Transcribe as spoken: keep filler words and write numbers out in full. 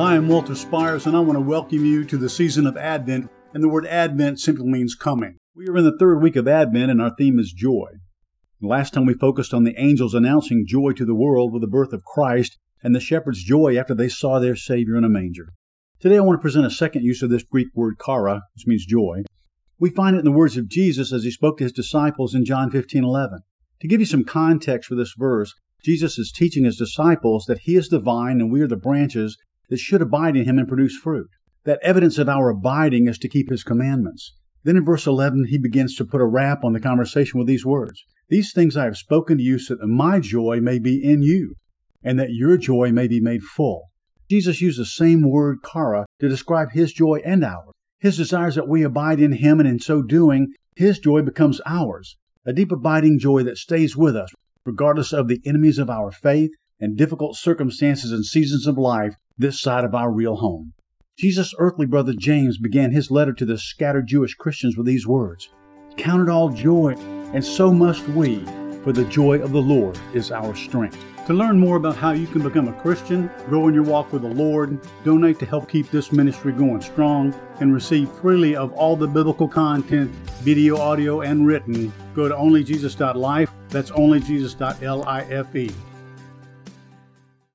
Hi, I'm Walter Spires, and I want to welcome you to the season of Advent, and the word Advent simply means coming. We are in the third week of Advent, and our theme is joy. Last time we focused on the angels announcing joy to the world with the birth of Christ, and the shepherds' joy after they saw their Savior in a manger. Today I want to present a second use of this Greek word chara, which means joy. We find it in the words of Jesus as he spoke to his disciples in John fifteen eleven. To give you some context for this verse, Jesus is teaching his disciples that he is the vine and we are the branches that should abide in him and produce fruit. That evidence of our abiding is to keep his commandments. Then in verse eleven, he begins to put a wrap on the conversation with these words. These things I have spoken to you so that my joy may be in you, and that your joy may be made full. Jesus used the same word chara to describe his joy and ours. His desire is that we abide in him, and in so doing, his joy becomes ours, a deep abiding joy that stays with us, regardless of the enemies of our faith and difficult circumstances and seasons of life this side of our real home. Jesus' earthly brother James began his letter to the scattered Jewish Christians with these words, "Count it all joy, and so must we, for the joy of the Lord is our strength." To learn more about how you can become a Christian, grow in your walk with the Lord, donate to help keep this ministry going strong, and receive freely of all the biblical content, video, audio, and written, go to only jesus dot life. That's only jesus dot life.